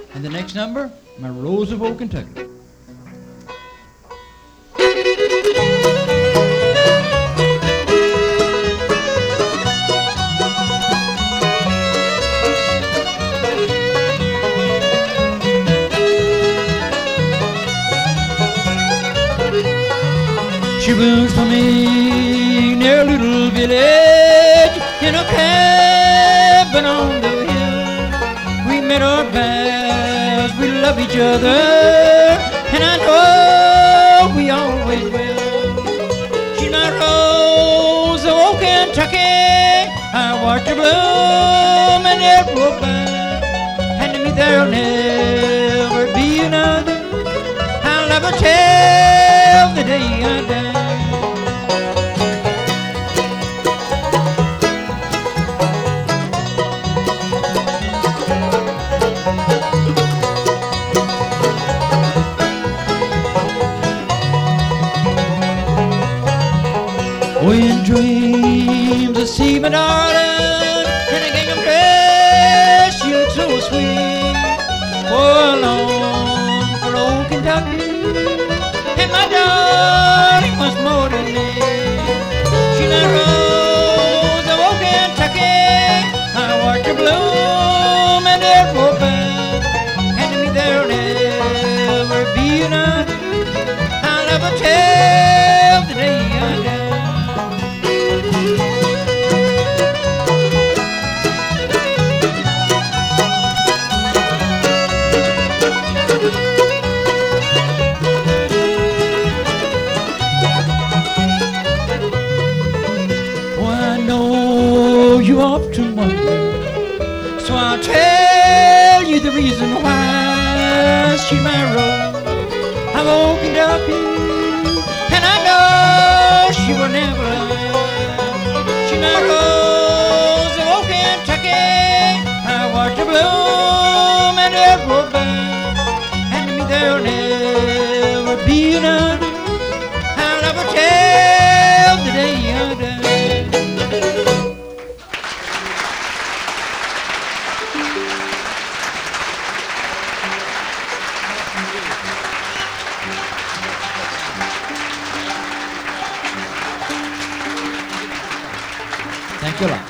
And the next number, My Rose of Old Kentucky. She blooms for me near a little village in a cabin on the hill. We met our paths, we love each other, and I know we always will. She's my rose of old Kentucky. I watched her bloom and it broke by. And to me there'll never be another. I'll never tell the day I die. When dreams deceive me, darling, and a gingham dress, you look so sweet. Oh, I long for old Kentucky, and my darling was more than me. She's my rose of old Kentucky. I watched her bloom and it broke back, and to me there'll never be another. I'll never tell the day I die. You often wonder, so I'll tell you the reason why. She's my rose of old Kentucky, and I know she will never lie. She's my rose of old Kentucky. I watched her bloom and it broke back, and to me there'll never be another. I'll never tell the day I die. Thank you a lot.